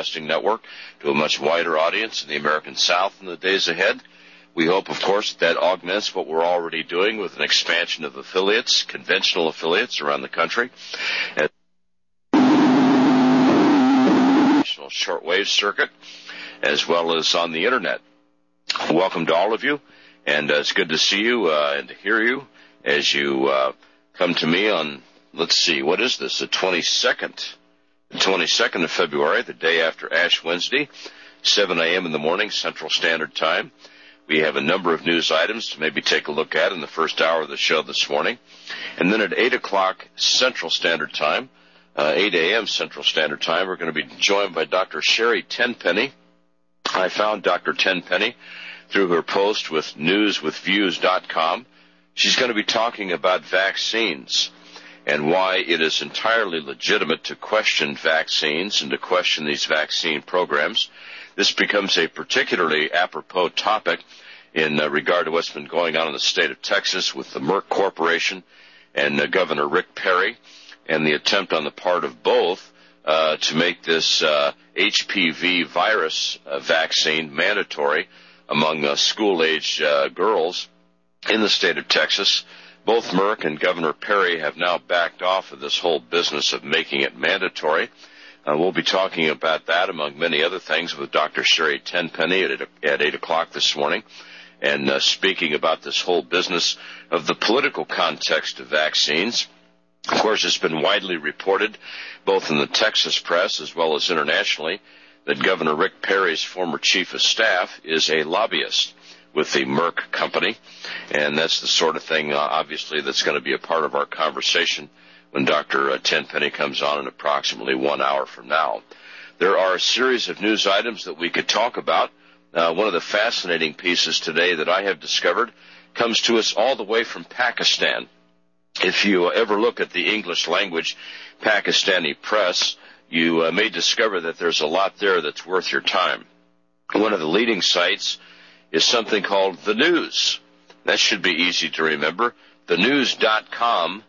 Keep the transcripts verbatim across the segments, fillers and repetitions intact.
Broadcasting Network to a much wider audience in the American South in the days ahead. We hope, of course, that augments what we're already doing with an expansion of affiliates, conventional affiliates around the country. And shortwave circuit, as well as on the Internet. Welcome to all of you, and uh, it's good to see you uh, and to hear you as you uh, come to me on, let's see, what is this, the twenty-second, the twenty-second of February, the day after Ash Wednesday, seven a.m. in the morning, Central Standard Time. We have a number of news items to maybe take a look at in the first hour of the show this morning. And then at eight o'clock Central Standard Time, uh, eight a.m. Central Standard Time, we're going to be joined by Doctor Sherry Tenpenny. I found Doctor Tenpenny through her post with news with views dot com. She's going to be talking about vaccines and why it is entirely legitimate to question vaccines and to question these vaccine programs. This becomes a particularly apropos topic in uh, regard to what's been going on in the state of Texas with the Merck Corporation and uh, Governor Rick Perry and the attempt on the part of both uh, to make this uh, H P V virus uh, vaccine mandatory among uh, school-age uh, girls in the state of Texas. Both Merck and Governor Perry have now backed off of this whole business of making it mandatory. Uh, we'll be talking about that, among many other things, with Doctor Sherry Tenpenny at, at eight o'clock this morning, and uh, speaking about this whole business of the political context of vaccines. Of course, it's been widely reported, both in the Texas press as well as internationally, that Governor Rick Perry's former chief of staff is a lobbyist with the Merck company, and that's the sort of thing, uh, obviously, that's going to be a part of our conversation when Doctor Tenpenny comes on in approximately one hour from now. There are a series of news items that we could talk about. Uh, one of the fascinating pieces today that I have discovered comes to us all the way from Pakistan. If you ever look at the English language Pakistani press, you uh, may discover that there's a lot there that's worth your time. One of the leading sites is something called The News. That should be easy to remember. the news dot com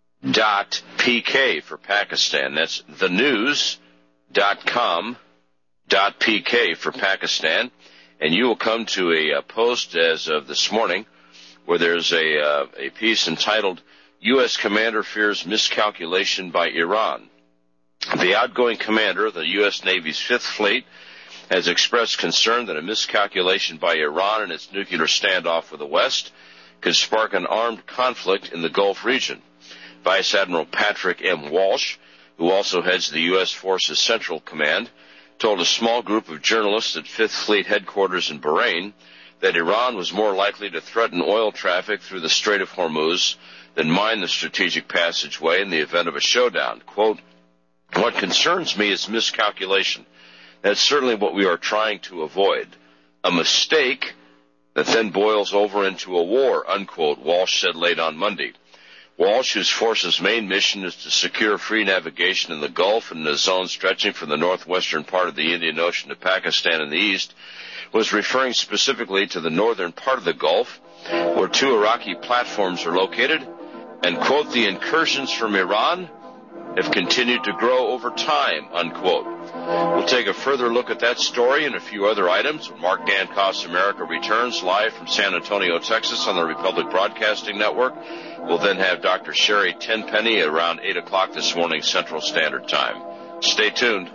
dot P K for Pakistan. That's the news dot com dot P K for Pakistan. And you will come to a, a post as of this morning where there's a, uh, a piece entitled, U S Commander Fears Miscalculation by Iran. The outgoing commander of the U S Navy's Fifth Fleet has expressed concern that a miscalculation by Iran in its nuclear standoff with the West could spark an armed conflict in the Gulf region. Vice Admiral Patrick M. Walsh, who also heads the U S Forces Central Command, told a small group of journalists at Fifth Fleet headquarters in Bahrain that Iran was more likely to threaten oil traffic through the Strait of Hormuz than mine the strategic passageway in the event of a showdown. Quote, what concerns me is miscalculation. That's certainly what we are trying to avoid. A mistake that then boils over into a war, unquote, Walsh said late on Monday. Walsh, whose force's main mission is to secure free navigation in the Gulf and in a zone stretching from the northwestern part of the Indian Ocean to Pakistan in the east, was referring specifically to the northern part of the Gulf, where two Iraqi platforms are located, and, quote, the incursions from Iran have continued to grow over time, unquote. We'll take a further look at that story and a few other items when Mark Dankoff's America returns live from San Antonio, Texas on the Republic Broadcasting Network. We'll then have Doctor Sherry Tenpenny around eight o'clock this morning Central Standard Time. Stay tuned.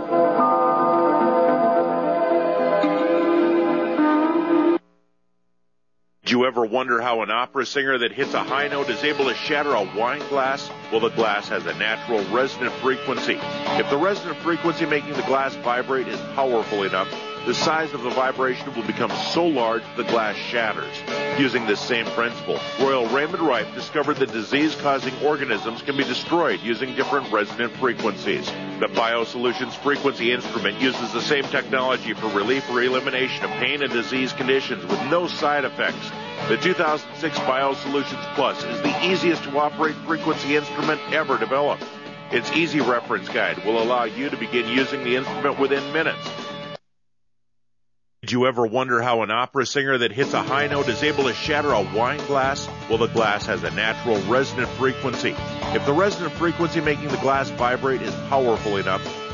Do you ever wonder how an opera singer that hits a high note is able to shatter a wine glass? Well, the glass has a natural resonant frequency. If the resonant frequency making the glass vibrate is powerful enough, the size of the vibration will become so large the glass shatters. Using this same principle, Royal Raymond Rife discovered that disease-causing organisms can be destroyed using different resonant frequencies. The BioSolutions frequency instrument uses the same technology for relief or elimination of pain and disease conditions with no side effects. The two thousand six BioSolutions Plus is the easiest to operate frequency instrument ever developed. Its easy reference guide will allow you to begin using the instrument within minutes. Did you ever wonder how an opera singer that hits a high note is able to shatter a wine glass? Well, the glass has a natural resonant frequency. If the resonant frequency making the glass vibrate is powerful enough,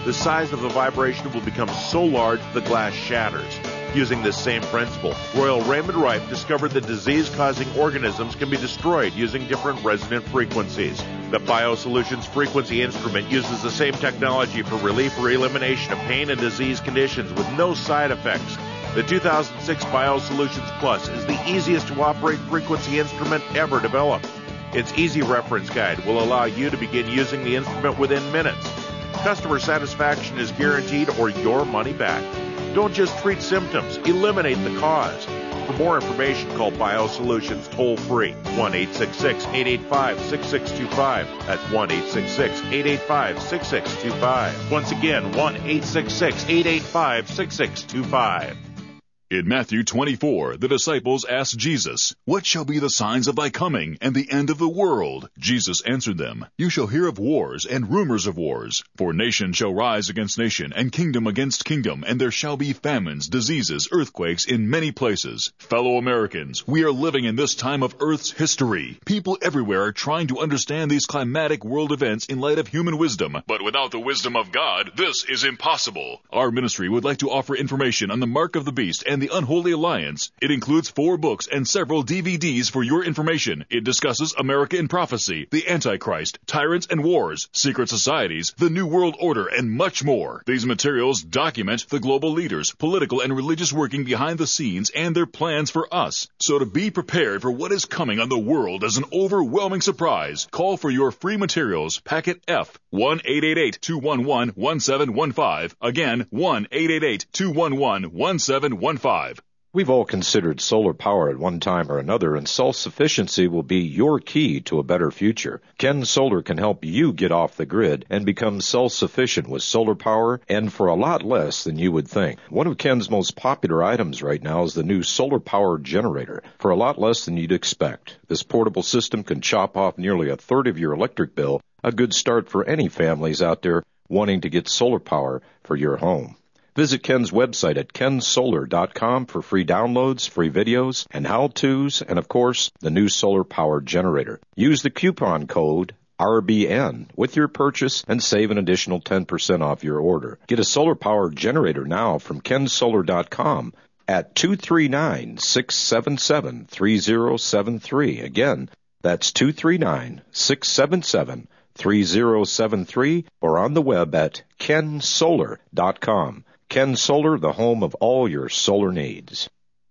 the size of the vibration will become so large the glass shatters. Using this same principle, Royal Raymond Rife discovered that disease-causing organisms can be destroyed using different resonant frequencies. The BioSolutions frequency instrument uses the same technology for relief or elimination of pain and disease conditions with no side effects. The two thousand six BioSolutions Plus is the easiest to operate frequency instrument ever developed. Its easy reference guide will allow you to begin using the instrument within minutes. Customer satisfaction is guaranteed or your money back. Don't just treat symptoms, eliminate the cause. For more information, call BioSolutions toll-free, one eight six six, eight eight five, six six two five. That's one eight six six, eight eight five, six six two five. Once again, one eight six six, eight eight five, six six two five. In Matthew twenty-four, the disciples asked Jesus, "What shall be the signs of thy coming and the end of the world?" Jesus answered them, "You shall hear of wars and rumors of wars. For nation shall rise against nation, and kingdom against kingdom, and there shall be famines, diseases, earthquakes in many places." Fellow Americans, we are living in this time of Earth's history. People everywhere are trying to understand these climatic world events in light of human wisdom. But without the wisdom of God, this is impossible. Our ministry would like to offer information on the mark of the beast and the Unholy Alliance. It includes four books and several D V Ds for your information. It discusses America in prophecy, the Antichrist, tyrants and wars, secret societies, the New World Order, and much more. These materials document the global leaders, political and religious working behind the scenes and their plans for us. So to be prepared for what is coming on the world as an overwhelming surprise, call for your free materials, packet F, one eight eight eight, two one one, one seven one five. Again, one eight eight eight, two one one, one seven one five. We've all considered solar power at one time or another, and self-sufficiency will be your key to a better future. Ken Solar can help you get off the grid and become self-sufficient with solar power, and for a lot less than you would think. One of Ken's most popular items right now is the new solar power generator, for a lot less than you'd expect. This portable system can chop off nearly a third of your electric bill, a good start for any families out there wanting to get solar power for your home. Visit Ken's website at ken solar dot com for free downloads, free videos, and how-tos, and of course, the new solar power generator. Use the coupon code R B N with your purchase and save an additional ten percent off your order. Get a solar power generator now from ken solar dot com at two three nine, six seven seven, three zero seven three. Again, that's two three nine, six seven seven, three zero seven three, or on the web at ken solar dot com. Ken Solar, the home of all your solar needs.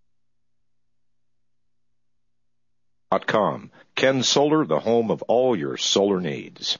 .com. Ken Solar, the home of all your solar needs.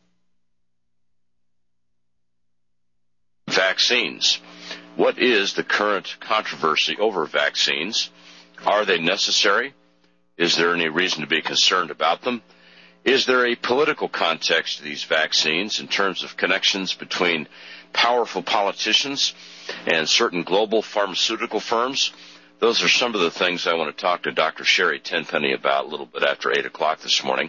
Vaccines. What is the current controversy over vaccines? Are they necessary? Is there any reason to be concerned about them? Is there a political context to these vaccines in terms of connections between powerful politicians and certain global pharmaceutical firms? Those are some of the things I want to talk to Doctor Sherry Tenpenny about a little bit after eight o'clock this morning.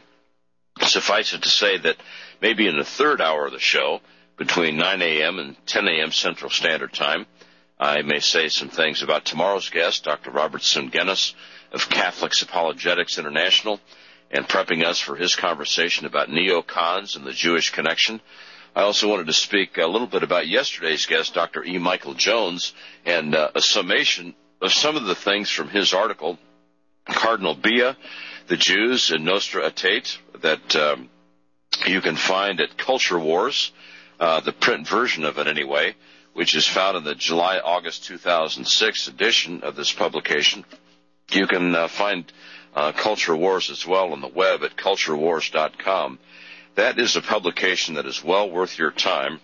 Suffice it to say that maybe in the third hour of the show, between nine a.m. and ten a.m. Central Standard Time, I may say some things about tomorrow's guest, Doctor Robert Sungenis of Catholics Apologetics International, and prepping us for his conversation about neocons and the Jewish connection. I also wanted to speak a little bit about yesterday's guest, Doctor E. Michael Jones, and uh, a summation of some of the things from his article, Cardinal Bia, the Jews and Nostra Aetate, that um, you can find at Culture Wars, uh, the print version of it anyway, which is found in the July-August two thousand six edition of this publication. You can uh, find uh, Culture Wars as well on the web at culture wars dot com. That is a publication that is well worth your time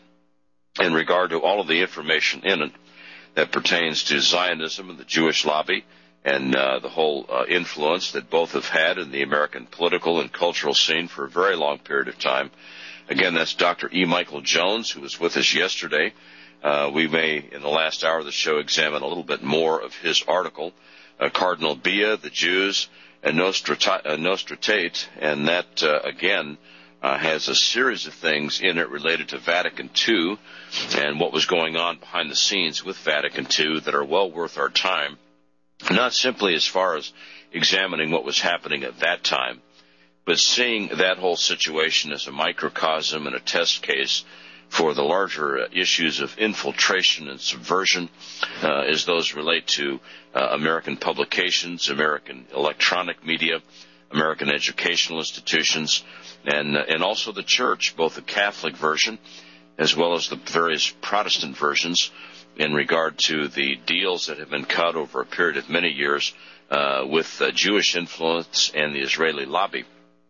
in regard to all of the information in it that pertains to Zionism and the Jewish lobby and uh, the whole uh, influence that both have had in the American political and cultural scene for a very long period of time. Again, that's Doctor E. Michael Jones, who was with us yesterday. Uh, we may, in the last hour of the show, examine a little bit more of his article, uh, Cardinal Bia, the Jews, and Nostra Aetate, and that, uh, again, Uh, has a series of things in it related to Vatican Two and what was going on behind the scenes with Vatican Two that are well worth our time, not simply as far as examining what was happening at that time, but seeing that whole situation as a microcosm and a test case for the larger uh, issues of infiltration and subversion, uh, as those relate to uh, American publications, American electronic media, American educational institutions, and uh, and also the church, both the Catholic version as well as the various Protestant versions, in regard to the deals that have been cut over a period of many years uh, with uh, Jewish influence and the Israeli lobby.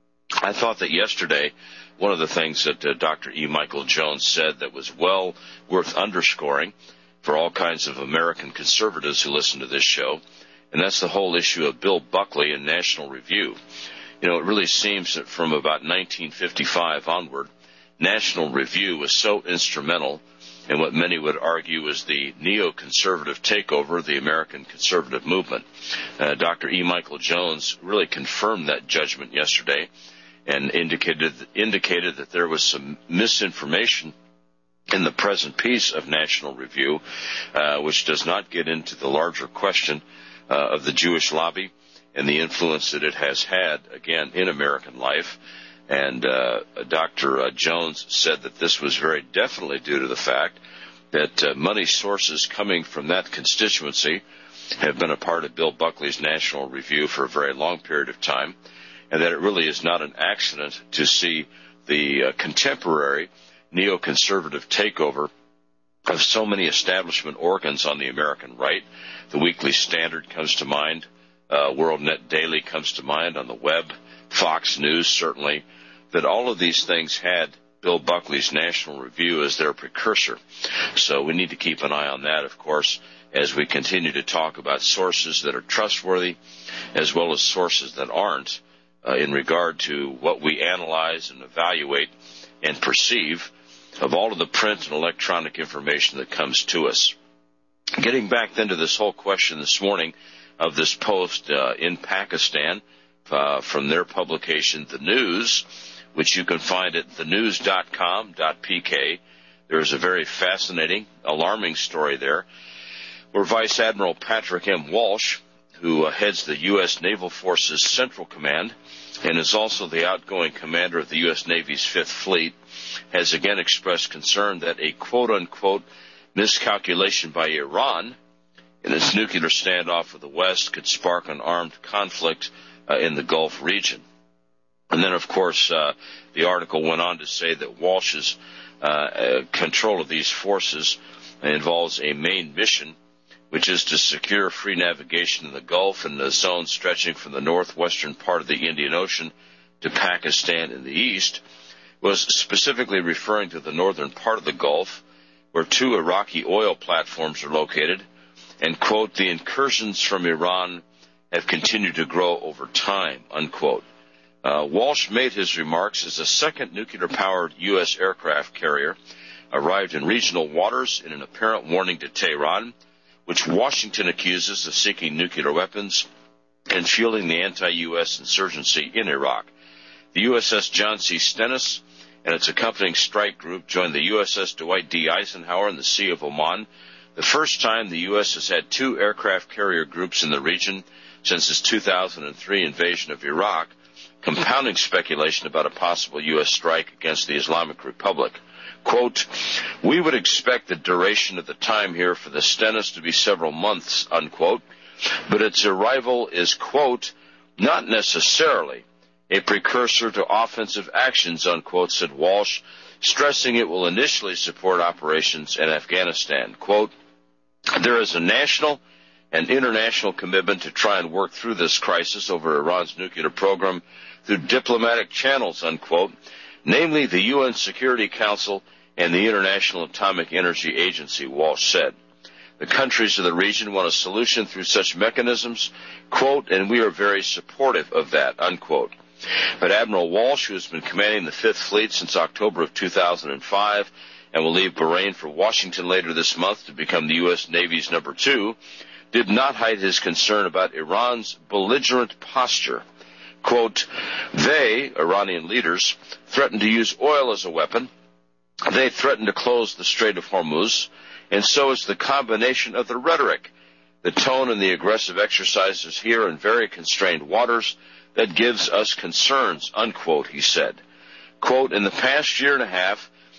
I thought that yesterday, one of the things that uh, Doctor E. Michael Jones said that was well worth underscoring for all kinds of American conservatives who listen to this show, and that's the whole issue of Bill Buckley and National Review. You know, it really seems that from about nineteen fifty-five onward, National Review was so instrumental in what many would argue is the neoconservative takeover of the American conservative movement. Uh, Doctor E. Michael Jones really confirmed that judgment yesterday and indicated indicated that there was some misinformation in the present piece of National Review, uh, which does not get into the larger question uh, of the Jewish lobby and the influence that it has had, again, in American life. And uh, Doctor Uh, Jones said that this was very definitely due to the fact that uh, money sources coming from that constituency have been a part of Bill Buckley's National Review for a very long period of time, and that it really is not an accident to see the uh, contemporary neoconservative takeover of so many establishment organs on the American right. The Weekly Standard comes to mind. Uh, WorldNet Daily comes to mind on the web. Fox News, certainly. That all of these things had Bill Buckley's National Review as their precursor. So we need to keep an eye on that, of course, as we continue to talk about sources that are trustworthy as well as sources that aren't uh, in regard to what we analyze and evaluate and perceive of all of the print and electronic information that comes to us. Getting back then to this whole question this morning of this post uh, in Pakistan uh, from their publication, The News, which you can find at the news dot com dot p k. There's a very fascinating, alarming story there where Vice Admiral Patrick M. Walsh, who uh, heads the U S. Naval Forces Central Command and is also the outgoing commander of the U S. Navy's Fifth Fleet, has again expressed concern that a quote-unquote miscalculation by Iran in its nuclear standoff with the West could spark an armed conflict uh, in the Gulf region. And then, of course, uh, the article went on to say that Walsh's uh, uh, control of these forces involves a main mission, which is to secure free navigation in the Gulf and the zone stretching from the northwestern part of the Indian Ocean to Pakistan in the east, was specifically referring to the northern part of the Gulf, where two Iraqi oil platforms are located, and, quote, the incursions from Iran have continued to grow over time, unquote. Uh, Walsh made his remarks as a second nuclear-powered U S aircraft carrier arrived in regional waters in an apparent warning to Tehran, which Washington accuses of seeking nuclear weapons and fueling the anti-U S insurgency in Iraq. The U S S John C. Stennis and its accompanying strike group joined the U S S Dwight D. Eisenhower in the Sea of Oman, the first time the U S has had two aircraft carrier groups in the region since its two thousand three invasion of Iraq, compounding speculation about a possible U S strike against the Islamic Republic. Quote, we would expect the duration of the time here for the Stennis to be several months, unquote, but its arrival is, quote, not necessarily a precursor to offensive actions, unquote, said Walsh, stressing it will initially support operations in Afghanistan. Quote, there is a national and international commitment to try and work through this crisis over Iran's nuclear program through diplomatic channels, unquote, namely the U N Security Council and the International Atomic Energy Agency, Walsh said. The countries of the region want a solution through such mechanisms, quote, and we are very supportive of that, unquote. But Admiral Walsh, who has been commanding the Fifth Fleet since October of two thousand five and will leave Bahrain for Washington later this month to become the U S. Navy's number two, did not hide his concern about Iran's belligerent posture. Quote, they, Iranian leaders, threaten to use oil as a weapon. They threaten to close the Strait of Hormuz, and so is the combination of the rhetoric, the tone, and the aggressive exercises here in very constrained waters that gives us concerns, unquote, he said. Quote, in the past year and a half,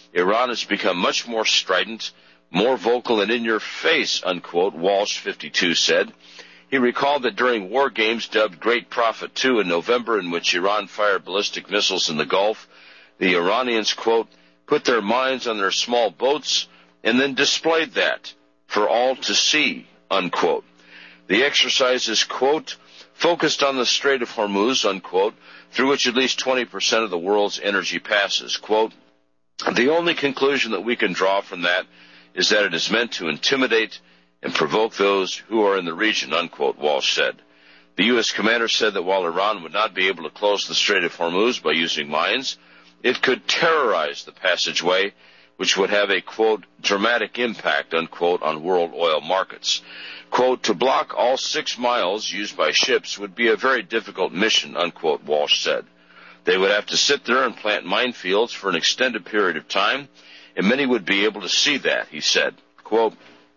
Iran has become much more strident, more vocal and in your face, unquote, Walsh fifty-two said. He recalled that during war games dubbed Great Prophet two in November, in which Iran fired ballistic missiles in the Gulf, the Iranians, quote, put their minds on their small boats and then displayed that for all to see, unquote. The exercises, quote, focused on the Strait of Hormuz, unquote, through which at least twenty percent of the world's energy passes, quote. The only conclusion that we can draw from that is that it is meant to intimidate and provoke those who are in the region, unquote, Walsh said. The U S commander said that while Iran would not be able to close the Strait of Hormuz by using mines, it could terrorize the passageway, which would have a, quote, dramatic impact, unquote, on world oil markets. Quote, to block all six miles used by ships would be a very difficult mission, unquote, Walsh said. They would have to sit there and plant minefields for an extended period of time, and many would be able to see that, he said. Quote,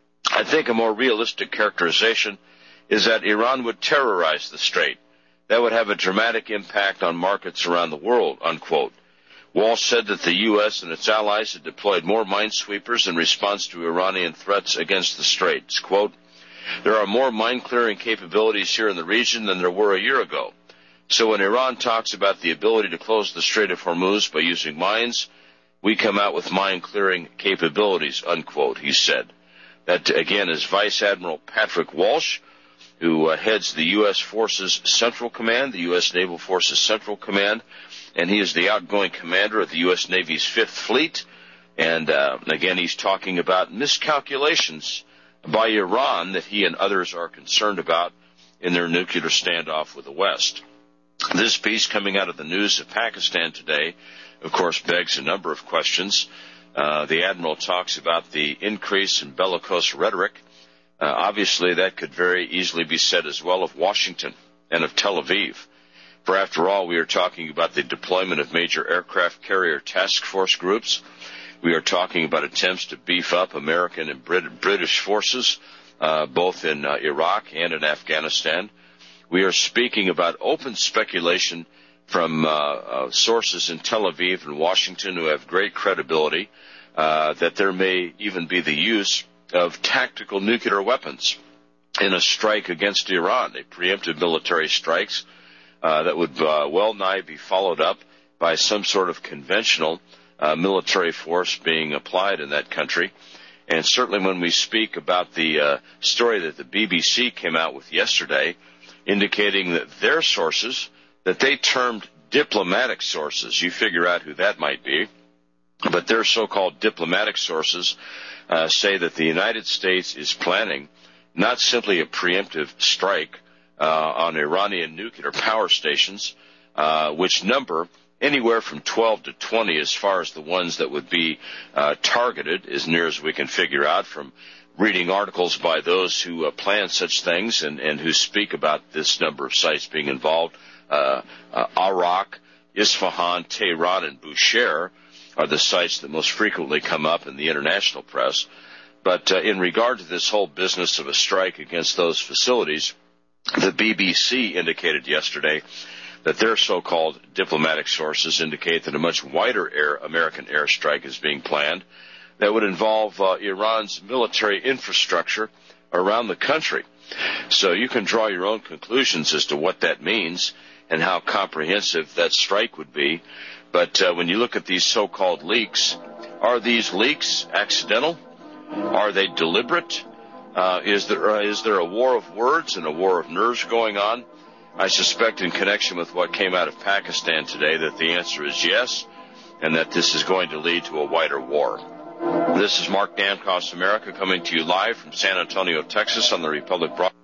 I think a more realistic characterization is that Iran would terrorize the strait. That would have a dramatic impact on markets around the world, unquote. Walsh said that the U S and its allies had deployed more minesweepers in response to Iranian threats against the straits. Quote, there are more mine-clearing capabilities here in the region than there were a year ago. So when Iran talks about the ability to close the Strait of Hormuz by using mines, we come out with mine-clearing capabilities, unquote, he said. That, again, is Vice Admiral Patrick Walsh, who uh, heads the U S Forces Central Command, the U S Naval Forces Central Command, and he is the outgoing commander of the U S Navy's Fifth Fleet. And, uh, again, he's talking about miscalculations by Iran that he and others are concerned about in their nuclear standoff with the West. This piece coming out of the news of Pakistan today, of course, begs a number of questions. Uh, the Admiral talks about the increase in bellicose rhetoric. Uh, obviously, that could very easily be said as well of Washington and of Tel Aviv. For after all, we are talking about the deployment of major aircraft carrier task force groups. We are talking about attempts to beef up American and Brit- British forces, uh, both in uh, Iraq and in Afghanistan. We are speaking about open speculation from uh, uh, sources in Tel Aviv and Washington who have great credibility uh, that there may even be the use of tactical nuclear weapons in a strike against Iran, a preemptive military strikes uh, that would uh, well nigh be followed up by some sort of conventional uh, military force being applied in that country. And certainly when we speak about the uh, story that the B B C came out with yesterday, indicating that their sources, that they termed diplomatic sources, you figure out who that might be, but their so-called diplomatic sources uh, say that the United States is planning not simply a preemptive strike uh, on Iranian nuclear power stations, uh, which number anywhere from twelve to twenty as far as the ones that would be uh, targeted, as near as we can figure out from reading articles by those who uh, plan such things and, and who speak about this number of sites being involved. Uh, uh, Arak, Isfahan, Tehran, and Bushehr are the sites that most frequently come up in the international press. But uh, in regard to this whole business of a strike against those facilities, the B B C indicated yesterday that their so-called diplomatic sources indicate that a much wider air, American airstrike is being planned that would involve uh, Iran's military infrastructure around the country. So you can draw your own conclusions as to what that means and how comprehensive that strike would be. But uh, when you look at these so-called leaks, are these leaks accidental? Are they deliberate? Uh, is there uh, is there a war of words and a war of nerves going on? I suspect in connection with what came out of Pakistan today that the answer is yes, and that this is going to lead to a wider war. This is Mark Damkoff, America, coming to you live from San Antonio, Texas on the Republic Broadcast.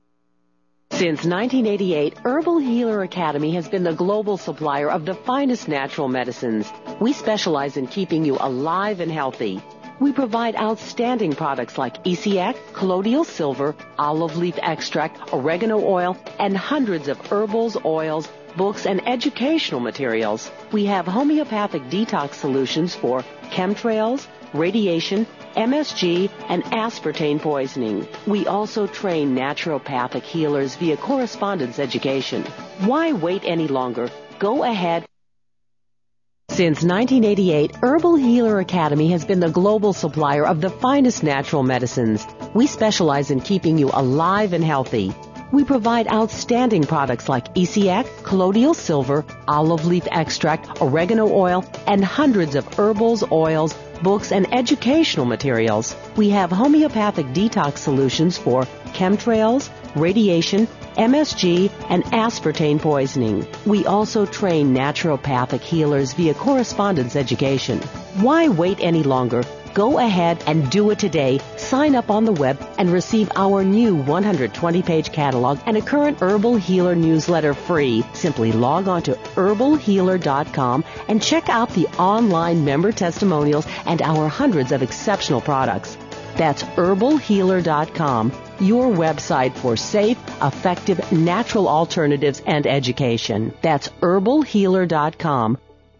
Since nineteen eighty-eight, Herbal Healer Academy has been the global supplier of the finest natural medicines. We specialize in keeping you alive and healthy. We provide outstanding products like E C X, colloidal silver, olive leaf extract, oregano oil, and hundreds of herbals, oils, books, and educational materials. We have homeopathic detox solutions for chemtrails, radiation, M S G, and aspartame poisoning. We also train naturopathic healers via correspondence education. Why wait any longer? Go ahead. Since nineteen eighty-eight, Herbal Healer Academy has been the global supplier of the finest natural medicines. We specialize in keeping you alive and healthy. We provide outstanding products like E C X, colloidal silver, olive leaf extract, oregano oil, and hundreds of herbals, oils, books, and educational materials. We have homeopathic detox solutions for chemtrails, radiation, M S G, and aspartame poisoning. We also train naturopathic healers via correspondence education. Why wait any longer? Go ahead and do it today. Sign up on the web and receive our new one hundred twenty page catalog and a current Herbal Healer newsletter free. Simply log on to herbal healer dot com and check out the online member testimonials and our hundreds of exceptional products. That's herbal healer dot com, your website for safe, effective, natural alternatives and education. That's herbal healer dot com.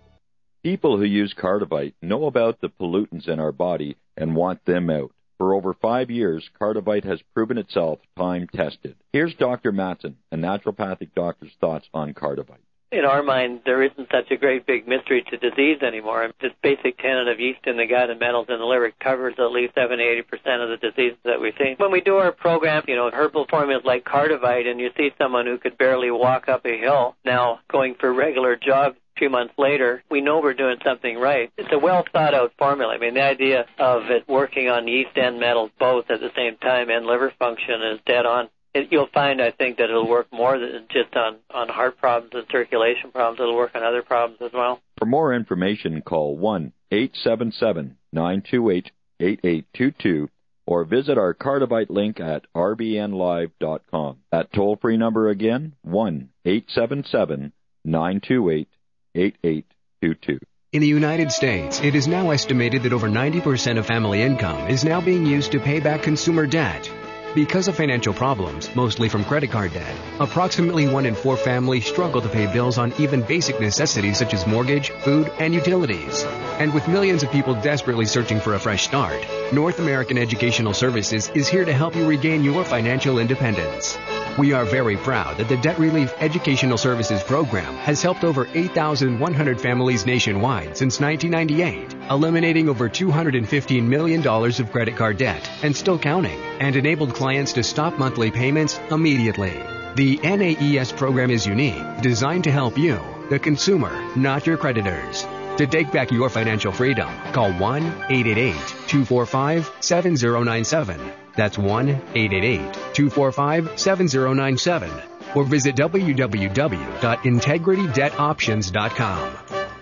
People who use Cardivite know about the pollutants in our body and want them out. For over five years, Cardivite has proven itself time-tested. Here's Doctor Matson, a naturopathic doctor's thoughts on Cardivite. In our mind, there isn't such a great big mystery to disease anymore. This basic tenet of yeast in the gut and metals in the liver covers at least seventy to eighty percent of the diseases that we see. When we do our program, you know, herbal formulas like Cardivite, and you see someone who could barely walk up a hill now going for regular jogs a few months later, we know we're doing something right. It's a well-thought-out formula. I mean, the idea of it working on yeast and metals both at the same time and liver function is dead on. It, you'll find, I think, that it'll work more than just on, on heart problems and circulation problems. It'll work on other problems as well. For more information, call one eight seven seven, nine two eight, eight eight two two or visit our Cardivite link at r b n live dot com. That toll-free number again, one eight seven seven, nine two eight, eight eight two two. In the United States, it is now estimated that over ninety percent of family income is now being used to pay back consumer debt. Because of financial problems, mostly from credit card debt, approximately one in four families struggle to pay bills on even basic necessities such as mortgage, food, and utilities. And with millions of people desperately searching for a fresh start, North American Educational Services is here to help you regain your financial independence. We are very proud that the Debt Relief Educational Services Program has helped over eight thousand one hundred families nationwide since nineteen ninety-eight, eliminating over two hundred fifteen million dollars of credit card debt and still counting, and enabled clients to stop monthly payments immediately. The N A E S program is unique, designed to help you, the consumer, not your creditors. To take back your financial freedom, call one eight eight eight, two four five, seven zero nine seven. That's one eight eight eight, two four five, seven zero nine seven. Or visit w w w dot integrity debt options dot com.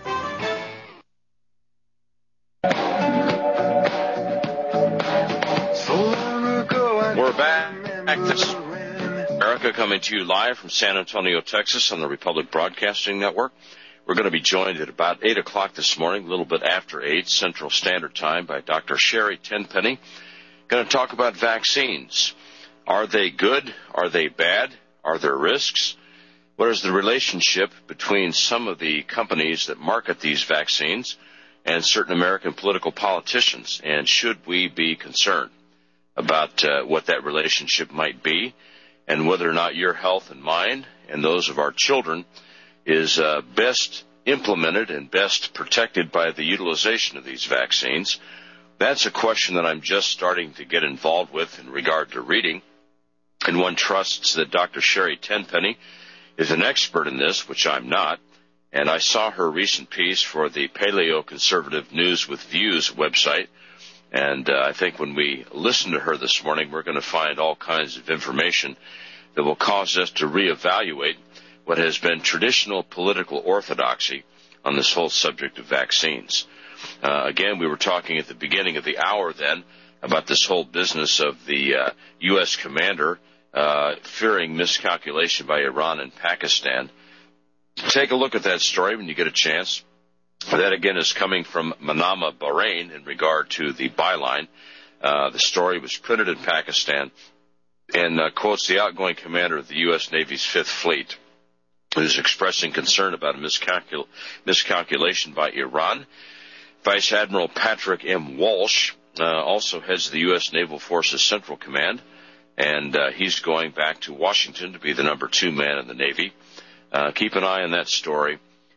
We're back. This is America coming to you live from San Antonio, Texas on the Republic Broadcasting Network. We're going to be joined at about eight o'clock this morning, a little bit after eight Central Standard Time, by Doctor Sherry Tenpenny. Going to talk about vaccines. Are they good? Are they bad? Are there risks? What is the relationship between some of the companies that market these vaccines and certain American political politicians? And should we be concerned about uh, what that relationship might be and whether or not your health and mine and those of our children is uh, best implemented and best protected by the utilization of these vaccines? That's a question that I'm just starting to get involved with in regard to reading, and one trusts that Doctor Sherry Tenpenny is an expert in this, which I'm not, and I saw her recent piece for the Paleo Conservative News with Views website, and uh, I think when we listen to her this morning, we're going to find all kinds of information that will cause us to reevaluate what has been traditional political orthodoxy on this whole subject of vaccines. Uh, again, we were talking at the beginning of the hour then about this whole business of the uh, U S commander uh, fearing miscalculation by Iran and Pakistan. Take a look at that story when you get a chance. That, again, is coming from Manama, Bahrain, in regard to the byline. Uh, the story was printed in Pakistan and uh, quotes the outgoing commander of the U S Navy's Fifth Fleet, who's expressing concern about a miscalcul- miscalculation by Iran. Vice Admiral Patrick M. Walsh uh, also heads the U S Naval Forces Central Command, and uh, he's going back to Washington to be the number two man in the Navy. Uh, keep an eye on that story.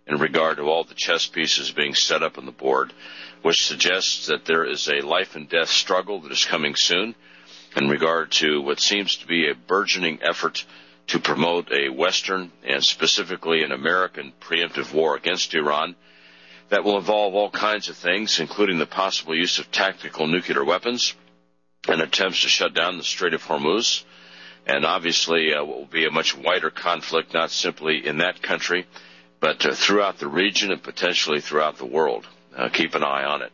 in regard to all the chess pieces being set up on the board, which suggests that there is a life and death struggle that is coming soon in regard to what seems to be a burgeoning effort to promote a Western and specifically an American preemptive war against Iran that will involve all kinds of things, including the possible use of tactical nuclear weapons and attempts to shut down the Strait of Hormuz, and obviously uh, what will be a much wider conflict, not simply in that country, but uh, throughout the region and potentially throughout the world. Uh, keep an eye on it.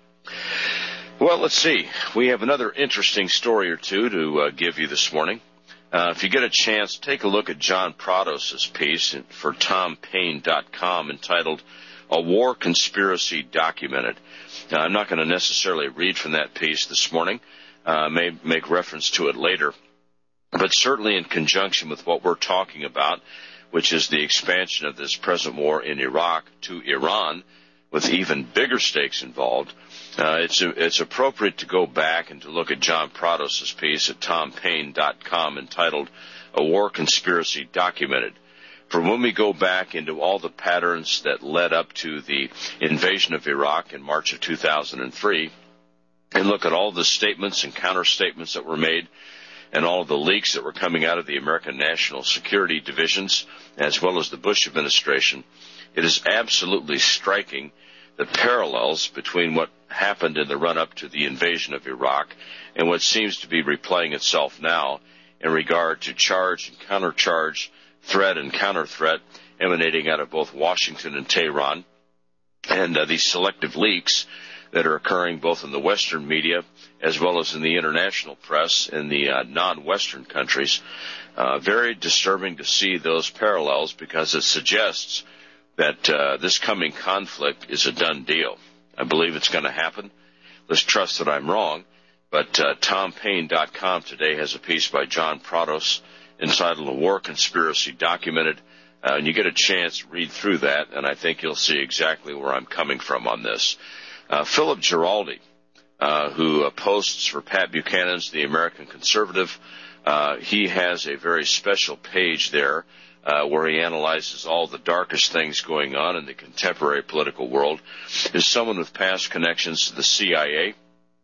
Well, let's see. We have another interesting story or two to uh, give you this morning. Uh, if you get a chance, take a look at John Prados' piece for Tom Paine dot com entitled A War Conspiracy Documented. Now, I'm not going to necessarily read from that piece this morning. I uh, may make reference to it later. But certainly in conjunction with what we're talking about, which is the expansion of this present war in Iraq to Iran, with even bigger stakes involved, uh, it's it's appropriate to go back and to look at John Prados' piece at Tom Paine dot com entitled A War Conspiracy Documented. For when we go back into all the patterns that led up to the invasion of Iraq in March of two thousand three, and look at all the statements and counter-statements that were made, and all of the leaks that were coming out of the American National Security Divisions, as well as the Bush administration, it is absolutely striking the parallels between what happened in the run-up to the invasion of Iraq and what seems to be replaying itself now in regard to charge and counter-charge, threat and counter-threat emanating out of both Washington and Tehran, and uh, these selective leaks that are occurring both in the Western media as well as in the international press in the uh, non-Western countries. Uh, very disturbing to see those parallels because it suggests that uh, this coming conflict is a done deal. I believe it's going to happen. Let's trust that I'm wrong. But uh, Tom Paine dot com today has a piece by John Prados entitled A War Conspiracy Documented. Uh, and you get a chance, read through that, and I think you'll see exactly where I'm coming from on this. Uh, Philip Giraldi, uh, who uh, posts for Pat Buchanan's The American Conservative, uh, he has a very special page there uh, where he analyzes all the darkest things going on in the contemporary political world. Is someone with past connections to the C I A,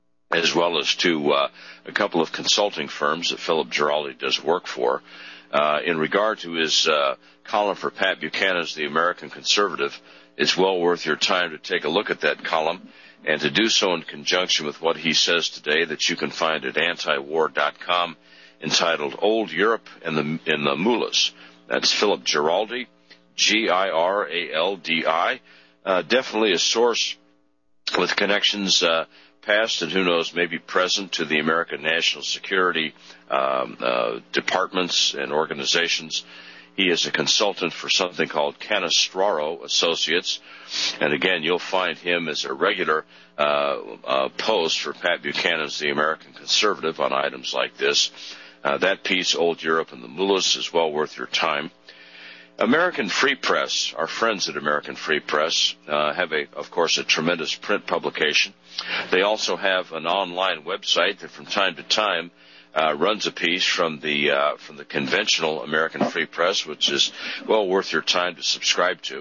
as well as to uh, a couple of consulting firms that Philip Giraldi does work for. Uh, in regard to his uh, column for Pat Buchanan's The American Conservative, it's well worth your time to take a look at that column and to do so in conjunction with what he says today that you can find at anti war dot com entitled Old Europe and the, and the Mullahs. That's Philip Giraldi, G I R A L D I. Uh, definitely a source with connections uh, past and who knows maybe present to the American National Security um, uh, departments and organizations. He is a consultant for something called Canestraro Associates. And again, you'll find him as a regular uh, uh, post for Pat Buchanan's The American Conservative on items like this. Uh, that piece, Old Europe and the Mullahs, is well worth your time. American Free Press, our friends at American Free Press, uh, have, a, of course, a tremendous print publication. They also have an online website that from time to time Uh, runs a piece from the uh, from the conventional American Free Press, which is well worth your time to subscribe to.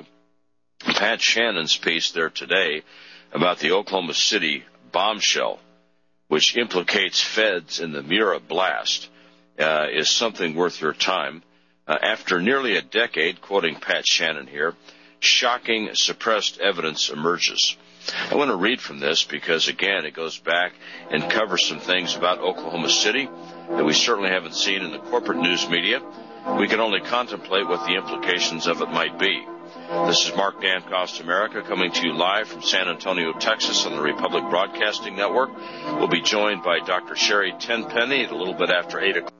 Pat Shannon's piece there today about the Oklahoma City bombshell, which implicates feds in the Mura blast, uh, is something worth your time. Uh, after nearly a decade, quoting Pat Shannon here, shocking suppressed evidence emerges. I want to read from this because, again, it goes back and covers some things about Oklahoma City that we certainly haven't seen in the corporate news media. We can only contemplate what the implications of it might be. This is Mark Dancost America coming to you live from San Antonio, Texas on the Republic Broadcasting Network. We'll be joined by Doctor Sherry Tenpenny at a little bit after eight o'clock.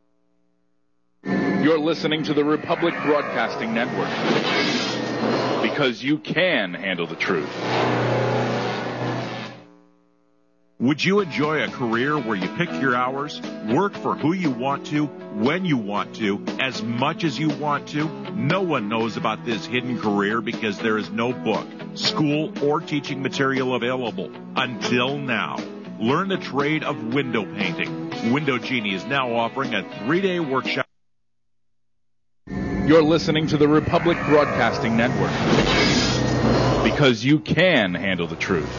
You're listening to the Republic Broadcasting Network, because you can handle the truth. Would you enjoy a career where you pick your hours, work for who you want to, when you want to, as much as you want to? No one knows about this hidden career because there is no book, school, or teaching material available until now. Learn the trade of window painting. Window Genie is now offering a three-day workshop. You're listening to the Republic Broadcasting Network, Because you can handle the truth.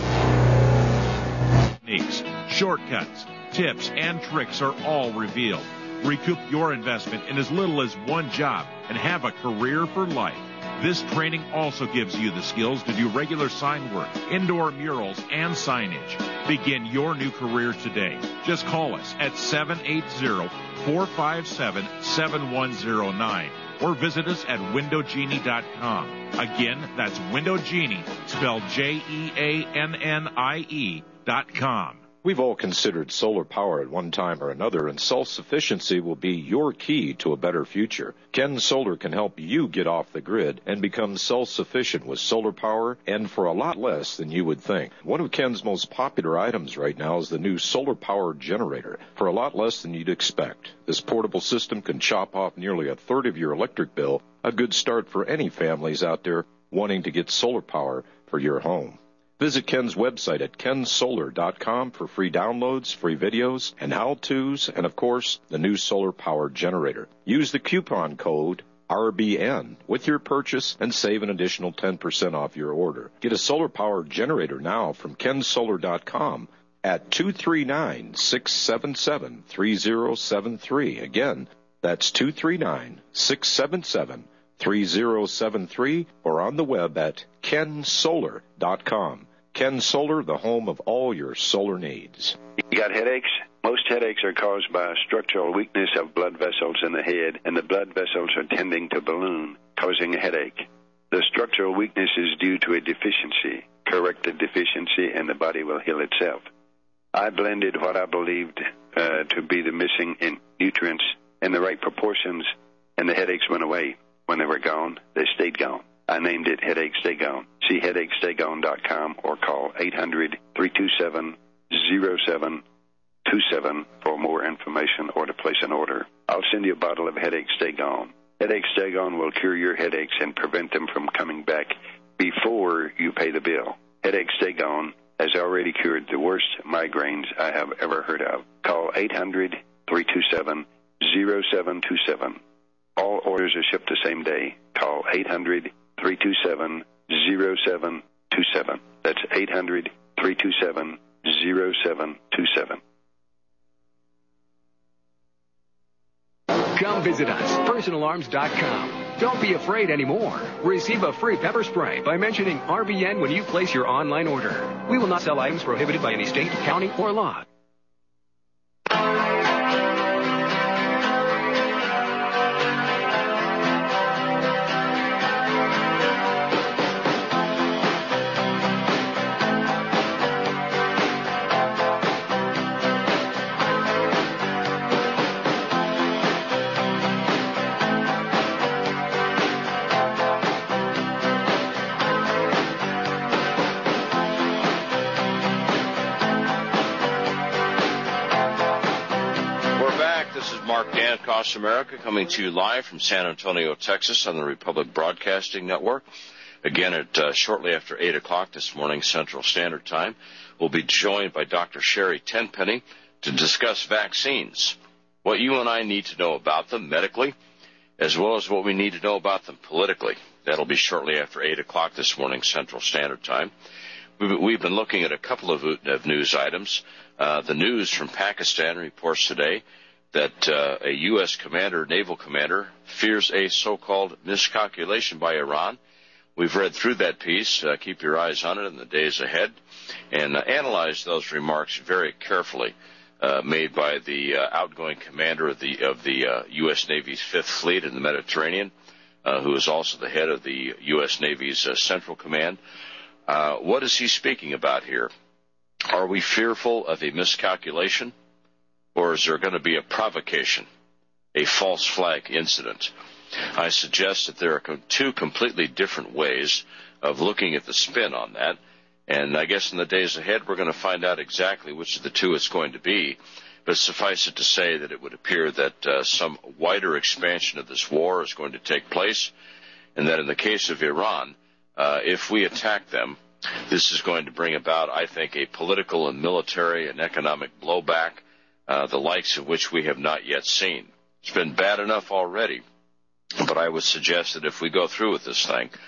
Techniques, shortcuts, tips, and tricks are all revealed. Recoup your investment in as little as one job and have a career for life. This training also gives you the skills to do regular sign work, indoor murals, and signage. Begin your new career today. Just call us at seven eight zero, four five seven, seven one zero nine or visit us at window genie dot com. Again, that's Window Genie, spelled J E A N N I E dot com. We've all considered solar power at one time or another, and self-sufficiency will be your key to a better future. Ken Solar can help you get off the grid and become self-sufficient with solar power, and for a lot less than you would think. One of Ken's most popular items right now is the new solar power generator, for a lot less than you'd expect. This portable system can chop off nearly a third of your electric bill, a good start for any families out there wanting to get solar power for your home. Visit Ken's website at ken solar dot com for free downloads, free videos, and how-tos, and, of course, the new solar power generator. Use the coupon code R B N with your purchase and save an additional ten percent off your order. Get a solar power generator now from ken solar dot com at two three nine, six seven seven, three zero seven three. Again, that's two three nine, six seven seven, three zero seven three or on the web at ken solar dot com. Ken Solar, the home of all your solar needs. You got headaches? Most headaches are caused by a structural weakness of blood vessels in the head, and the blood vessels are tending to balloon, causing a headache. The structural weakness is due to a deficiency. Correct the deficiency, and the body will heal itself. I blended what I believed uh, to be the missing in nutrients in the right proportions, and the headaches went away. When they were gone, they stayed gone. I named it Headache Stay Gone. See headache stay gone dot com or call eight hundred, three two seven, zero seven two seven for more information or to place an order. I'll send you a bottle of Headache Stay Gone. Headache Stay Gone will cure your headaches and prevent them from coming back before you pay the bill. Headache Stay Gone has already cured the worst migraines I have ever heard of. Call eight hundred, three two seven, zero seven two seven. All orders are shipped the same day. Call eight hundred, three two seven, zero seven two seven. That's eight hundred, three two seven, zero seven two seven. Come visit us, personal arms dot com. Don't be afraid anymore. Receive a free pepper spray by mentioning R B N when you place your online order. We will not sell items prohibited by any state, county, or law. Across America, coming to you live from San Antonio, Texas, on the Republic Broadcasting Network. Again, at uh, shortly after eight o'clock this morning, Central Standard Time, we'll be joined by Doctor Sherry Tenpenny to discuss vaccines, what you and I need to know about them medically, as well as what we need to know about them politically. That'll be shortly after eight o'clock this morning, Central Standard Time. We've been looking at a couple of, of news items. Uh, the news from Pakistan reports today that uh, a U S commander, naval commander, fears a so-called miscalculation by Iran. We've read through that piece. Uh, keep your eyes on it in the days ahead, and uh, analyze those remarks very carefully, uh, made by the uh, outgoing commander of the of the uh, U S Navy's Fifth Fleet in the Mediterranean, uh, who is also the head of the U S Navy's uh, Central Command. Uh, what is he speaking about here? Are we fearful of a miscalculation? Or is there going to be a provocation, a false flag incident? I suggest that there are two completely different ways of looking at the spin on that, and I guess in the days ahead we're going to find out exactly which of the two it's going to be. But suffice it to say that it would appear that uh, some wider expansion of this war is going to take place, and that in the case of Iran, uh, if we attack them, this is going to bring about, I think, a political and military and economic blowback, Uh, the likes of which we have not yet seen. It's been bad enough already, but I would suggest that if we go through with this thing,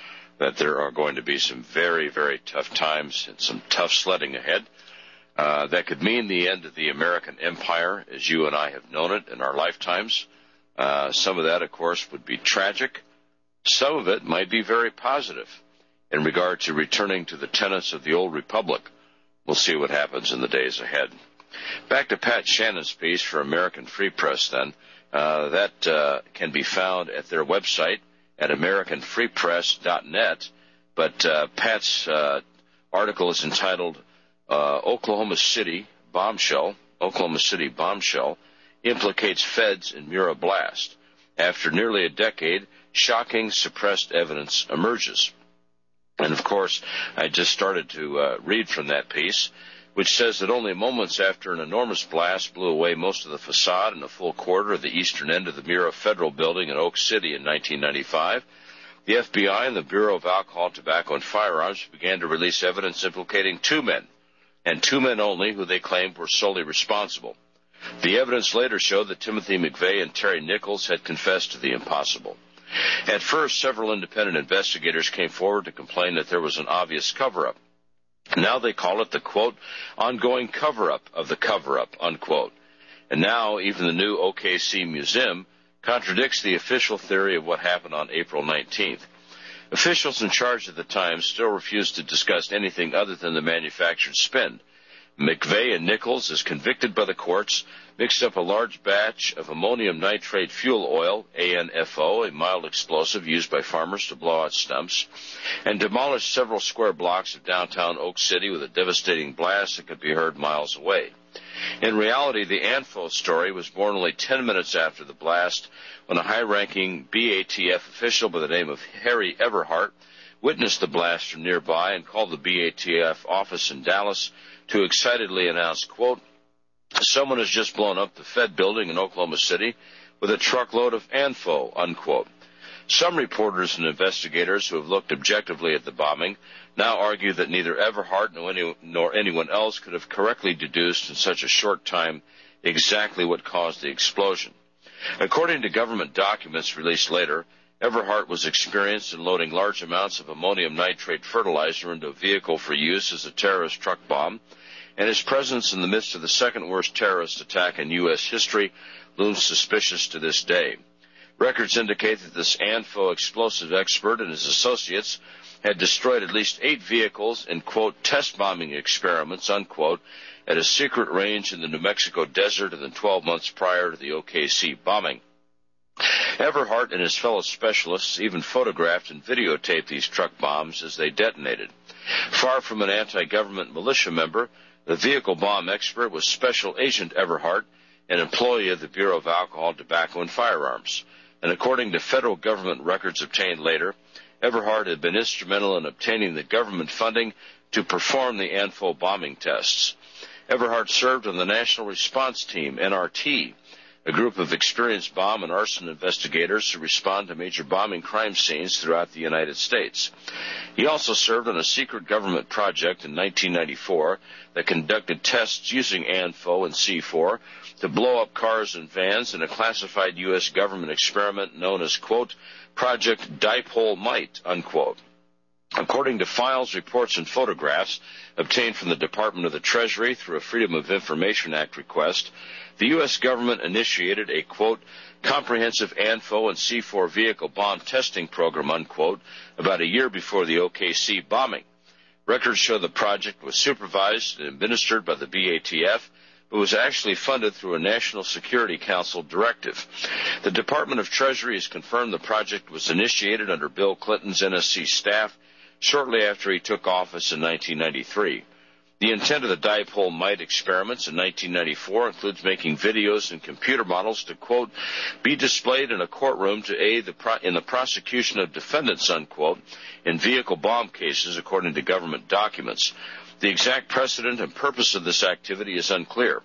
that there are going to be some very, very tough times and some tough sledding ahead. Uh, that could mean the end of the American empire as you and I have known it in our lifetimes. Uh, some of that, of course, would be tragic. Some of it might be very positive in regard to returning to the tenets of the old republic. We'll see what happens in the days ahead. Back to Pat Shannon's piece for American Free Press, then. Uh, that uh, can be found at their website at american free press dot net. But uh, Pat's uh, article is entitled uh, Oklahoma City Bombshell, Oklahoma City Bombshell Implicates Feds in Mura Blast. After nearly a decade, shocking suppressed evidence emerges. And, of course, I just started to uh, read from that piece, which says that only moments after an enormous blast blew away most of the facade and a full quarter of the eastern end of the Mura Federal Building in Oak City in nineteen ninety-five, the F B I and the Bureau of Alcohol, Tobacco, and Firearms began to release evidence implicating two men, and two men only, who they claimed were solely responsible. The evidence later showed that Timothy McVeigh and Terry Nichols had confessed to the impossible. At first, several independent investigators came forward to complain that there was an obvious cover-up. Now they call it the, quote, ongoing cover-up of the cover-up, unquote. And now even the new O K C Museum contradicts the official theory of what happened on April nineteenth. Officials in charge at the time still refused to discuss anything other than the manufactured spin. McVeigh and Nichols, as convicted by the courts, mixed up a large batch of ammonium nitrate fuel oil, A N F O, a mild explosive used by farmers to blow out stumps, and demolished several square blocks of downtown Oak City with a devastating blast that could be heard miles away. In reality, the A N F O story was born only ten minutes after the blast, when a high-ranking B A T F official by the name of Harry Everhart witnessed the blast from nearby and called the B A T F office in Dallas to excitedly announce, quote, someone has just blown up the Fed building in Oklahoma City with a truckload of A N F O, unquote. Some reporters and investigators who have looked objectively at the bombing now argue that neither Everhart nor, any, nor anyone else could have correctly deduced in such a short time exactly what caused the explosion. According to government documents released later, Everhart was experienced in loading large amounts of ammonium nitrate fertilizer into a vehicle for use as a terrorist truck bomb, and his presence in the midst of the second worst terrorist attack in U S history looms suspicious to this day. Records indicate that this A N F O explosive expert and his associates had destroyed at least eight vehicles in, quote, test bombing experiments, unquote, at a secret range in the New Mexico desert in the twelve months prior to the O K C bombing. Everhart and his fellow specialists even photographed and videotaped these truck bombs as they detonated. Far from an anti-government militia member, the vehicle bomb expert was Special Agent Everhart, an employee of the Bureau of Alcohol, Tobacco, and Firearms. And according to federal government records obtained later, Everhart had been instrumental in obtaining the government funding to perform the A N F O bombing tests. Everhart served on the National Response Team, N R T, a group of experienced bomb and arson investigators who respond to major bombing crime scenes throughout the United States. He also served on a secret government project in nineteen ninety-four that conducted tests using A N F O and C four to blow up cars and vans in a classified U S government experiment known as, quote, Project Dipole Mite, unquote. According to files, reports, and photographs obtained from the Department of the Treasury through a Freedom of Information Act request, the U S government initiated a, quote, comprehensive A N F O and C four vehicle bomb testing program, unquote, about a year before the O K C bombing. Records show the project was supervised and administered by the B A T F, but was actually funded through a National Security Council directive. The Department of Treasury has confirmed the project was initiated under Bill Clinton's N S C staff shortly after he took office in nineteen ninety-three. The intent of the Dipole Mite experiments in nineteen ninety-four includes making videos and computer models to, quote, be displayed in a courtroom to aid the pro- in the prosecution of defendants, unquote, in vehicle bomb cases, according to government documents. The exact precedent and purpose of this activity is unclear.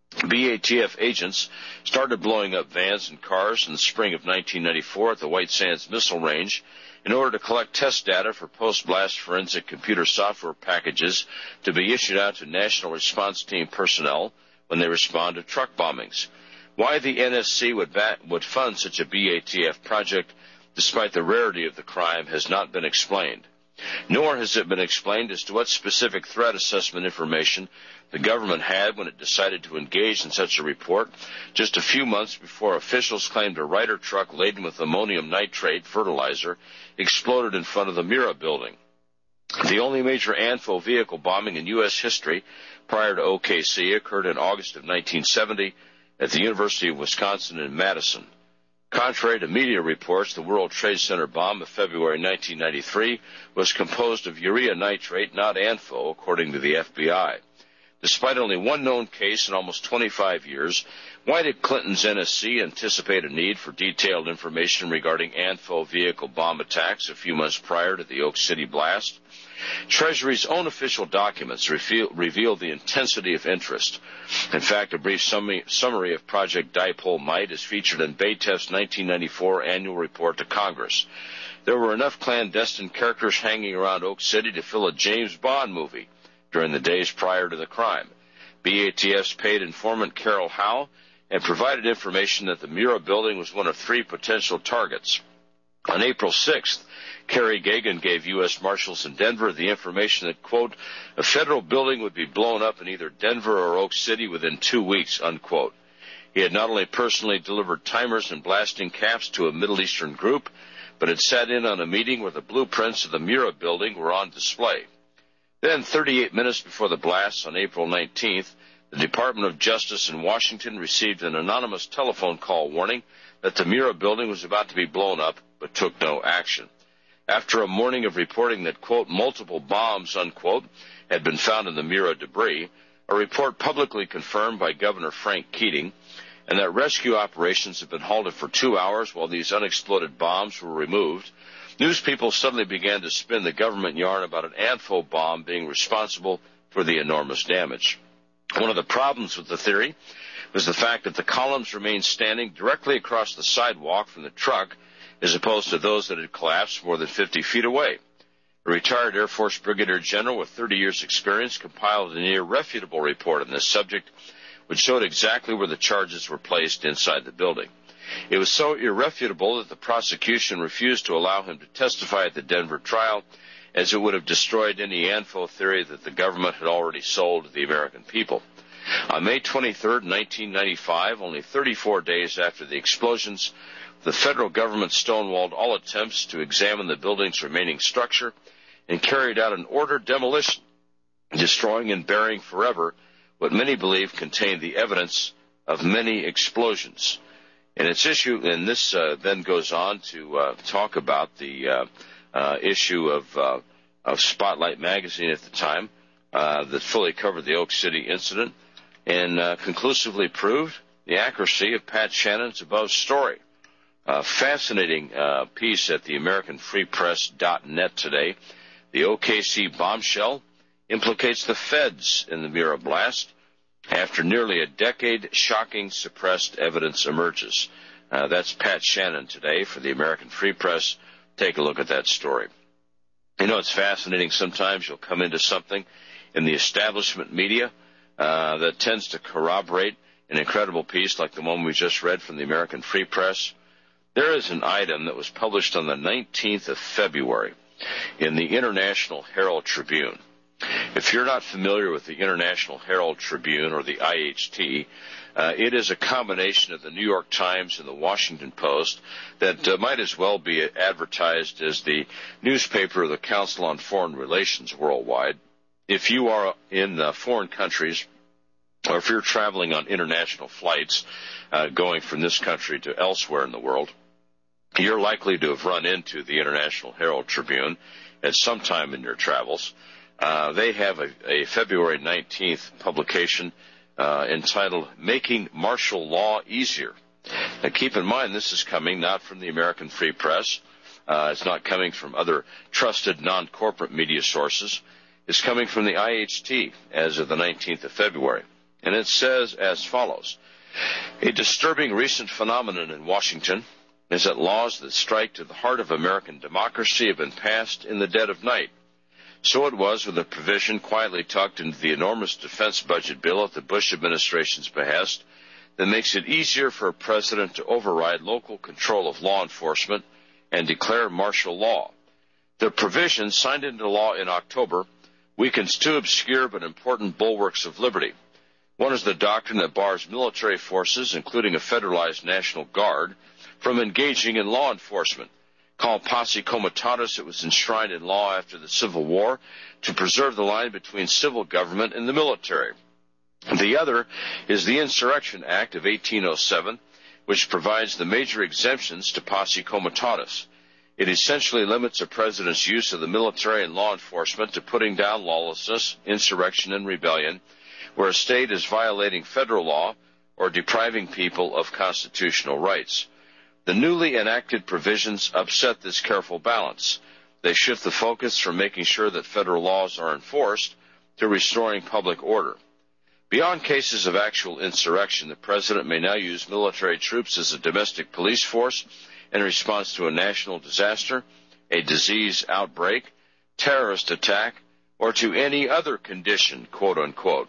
B A T F agents started blowing up vans and cars in the spring of nineteen ninety-four at the White Sands Missile Range in order to collect test data for post-blast forensic computer software packages to be issued out to National Response Team personnel when they respond to truck bombings. Why the N S C would, bat, would fund such a B A T F project despite the rarity of the crime, has not been explained. Nor has it been explained as to what specific threat assessment information the government had when it decided to engage in such a report just a few months before officials claimed a Ryder truck laden with ammonium nitrate fertilizer exploded in front of the Mira building. The only major ANFO vehicle bombing in U S history prior to O K C occurred in August of nineteen seventy at the University of Wisconsin in Madison. Contrary to media reports, the World Trade Center bomb of February nineteen ninety-three was composed of urea nitrate, not ANFO, according to the F B I. Despite only one known case in almost twenty-five years, why did Clinton's N S C anticipate a need for detailed information regarding ANFO vehicle bomb attacks a few months prior to the Oak City blast? Treasury's own official documents reveal, reveal the intensity of interest. In fact, a brief summary, summary of Project Dipole Mite is featured in BayTEF's nineteen ninety-four annual report to Congress. There were enough clandestine characters hanging around Oak City to fill a James Bond movie during the days prior to the crime. B A T F's paid informant Carol Howe had provided information that the Mira building was one of three potential targets. On April sixth, Kerry Gagan gave U S Marshals in Denver the information that, quote, a federal building would be blown up in either Denver or Oak City within two weeks, unquote. He had not only personally delivered timers and blasting caps to a Middle Eastern group, but had sat in on a meeting where the blueprints of the Mira building were on display. Then, thirty-eight minutes before the blast on April nineteenth, the Department of Justice in Washington received an anonymous telephone call warning that the Mira building was about to be blown up, but took no action. After a morning of reporting that, quote, multiple bombs, unquote, had been found in the Mira debris, a report publicly confirmed by Governor Frank Keating, and that rescue operations had been halted for two hours while these unexploded bombs were removed, news people suddenly began to spin the government yarn about an ANFO bomb being responsible for the enormous damage. One of the problems with the theory was the fact that the columns remained standing directly across the sidewalk from the truck, as opposed to those that had collapsed more than fifty feet away. A retired Air Force Brigadier General with thirty years' experience compiled an irrefutable report on this subject, which showed exactly where the charges were placed inside the building. It was so irrefutable that the prosecution refused to allow him to testify at the Denver trial, as it would have destroyed any ANFO theory that the government had already sold to the American people. On May twenty-third, nineteen ninety-five, only thirty-four days after the explosions, the federal government stonewalled all attempts to examine the building's remaining structure and carried out an ordered demolition, destroying and burying forever what many believe contained the evidence of many explosions. And its issue, and this uh, then goes on to uh, talk about the uh, uh, issue of, uh, of Spotlight magazine at the time uh, that fully covered the Oak City incident and uh, conclusively proved the accuracy of Pat Shannon's above story. A fascinating uh, piece at the American Free Press dot net today. The O K C bombshell implicates the feds in the Mira blast. After nearly a decade, shocking suppressed evidence emerges. Uh, that's Pat Shannon today for the American Free Press. Take a look at that story. You know, it's fascinating. Sometimes you'll come into something in the establishment media uh, that tends to corroborate an incredible piece like the one we just read from the American Free Press. There is an item that was published on the nineteenth of February in the International Herald Tribune. If you're not familiar with the International Herald Tribune, or the I H T, uh, it is a combination of the New York Times and the Washington Post that uh, might as well be advertised as the newspaper of the Council on Foreign Relations worldwide. If you are in uh, foreign countries, or if you're traveling on international flights uh, going from this country to elsewhere in the world, you're likely to have run into the International Herald Tribune at some time in your travels. Uh, they have a, a February nineteenth publication uh, entitled Making Martial Law Easier. Now, keep in mind, this is coming not from the American Free Press. Uh, it's not coming from other trusted non-corporate media sources. It's coming from the I H T as of the nineteenth of February. And it says as follows. A disturbing recent phenomenon in Washington is that laws that strike to the heart of American democracy have been passed in the dead of night. So it was with a provision quietly tucked into the enormous defense budget bill at the Bush administration's behest that makes it easier for a president to override local control of law enforcement and declare martial law. The provision, signed into law in October, weakens two obscure but important bulwarks of liberty. One is the doctrine that bars military forces, including a federalized National Guard, from engaging in law enforcement. Called Posse Comitatus, it was enshrined in law after the Civil War to preserve the line between civil government and the military. The other is the Insurrection Act of eighteen oh seven, which provides the major exemptions to Posse Comitatus. It essentially limits a president's use of the military and law enforcement to putting down lawlessness, insurrection, and rebellion, where a state is violating federal law or depriving people of constitutional rights. The newly enacted provisions upset this careful balance. They shift the focus from making sure that federal laws are enforced to restoring public order. Beyond cases of actual insurrection, the president may now use military troops as a domestic police force in response to a national disaster, a disease outbreak, terrorist attack, or to any other condition, quote unquote.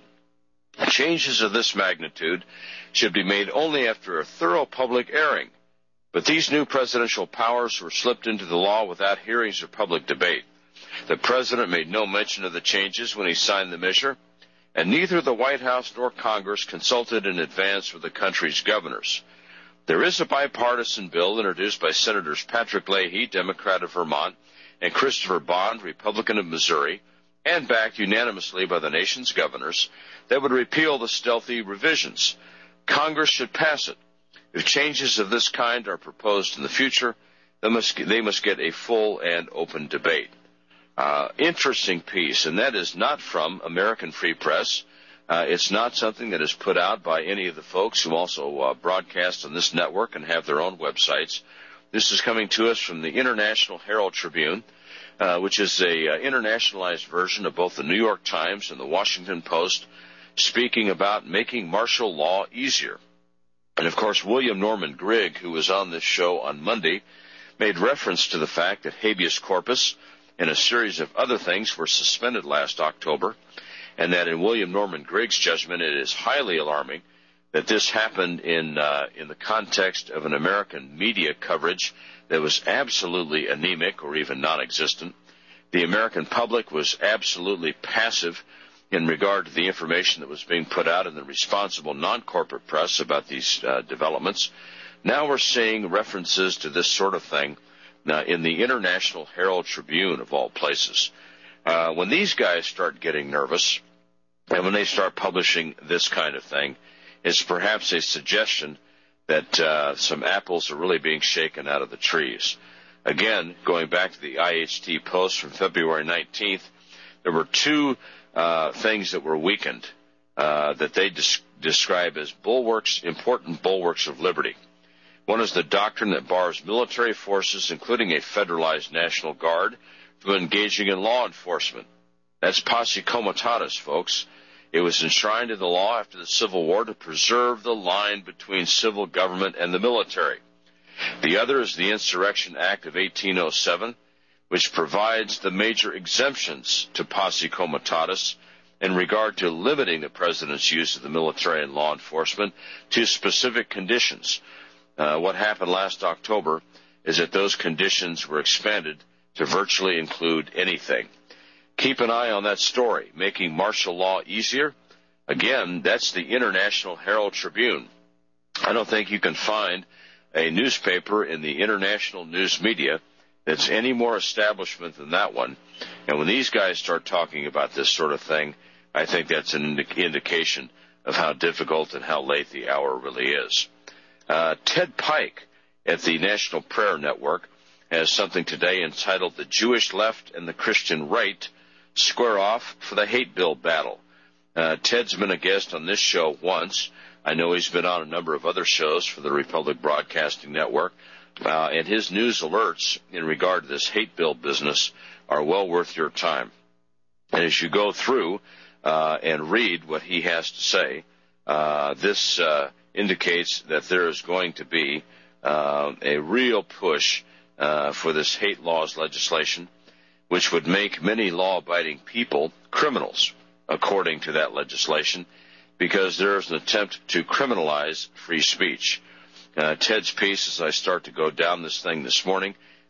Changes of this magnitude should be made only after a thorough public airing. But these new presidential powers were slipped into the law without hearings or public debate. The president made no mention of the changes when he signed the measure, and neither the White House nor Congress consulted in advance with the country's governors. There is a bipartisan bill introduced by Senators Patrick Leahy, Democrat of Vermont, and Christopher Bond, Republican of Missouri, and backed unanimously by the nation's governors, that would repeal the stealthy revisions. Congress should pass it. If changes of this kind are proposed in the future, they must, they must get a full and open debate. Uh, interesting piece, and that is not from American Free Press. Uh, it's not something that is put out by any of the folks who also uh, broadcast on this network and have their own websites. This is coming to us from the International Herald Tribune, uh, which is a uh, internationalized version of both the New York Times and the Washington Post, speaking about making martial law easier. And, of course, William Norman Grigg, who was on this show on Monday, made reference to the fact that habeas corpus and a series of other things were suspended last October, and that in William Norman Grigg's judgment, it is highly alarming that this happened in uh, in the context of an American media coverage that was absolutely anemic or even non-existent. The American public was absolutely passive in regard to the information that was being put out in the responsible non-corporate press about these uh, developments. Now we're seeing references to this sort of thing uh, in the International Herald Tribune, of all places. Uh, when these guys start getting nervous, and when they start publishing this kind of thing, it's perhaps a suggestion that uh, some apples are really being shaken out of the trees. Again, going back to the I H T post from February nineteenth, there were two uh, things that were weakened uh, that they des- describe as bulwarks, important bulwarks of liberty. One is the doctrine that bars military forces, including a federalized National Guard, from engaging in law enforcement. That's Posse Comitatus, folks. It was enshrined in the law after the Civil War to preserve the line between civil government and the military. The other is the Insurrection Act of eighteen oh seven, which provides the major exemptions to Posse Comitatus in regard to limiting the president's use of the military and law enforcement to specific conditions. Uh, what happened last October is that those conditions were expanded to virtually include anything. Keep an eye on that story, making martial law easier. Again, that's the International Herald Tribune. I don't think you can find a newspaper in the international news media that's any more establishment than that one. And when these guys start talking about this sort of thing, I think that's an indi- indication of how difficult and how late the hour really is. Uh, Ted Pike at the National Prayer Network has something today entitled "The Jewish Left and the Christian Right Square Off for the Hate Bill Battle." Uh, Ted's been a guest on this show once. I know he's been on a number of other shows for the Republic Broadcasting Network, uh, and his news alerts in regard to this hate bill business are well worth your time. And as you go through uh, and read what he has to say, uh, this uh, indicates that there is going to be uh, a real push uh, for this hate laws legislation, which would make many law-abiding people criminals, according to that legislation, because there is an attempt to criminalize free speech. Uh, Ted's piece, as I start to go down this thing this morning,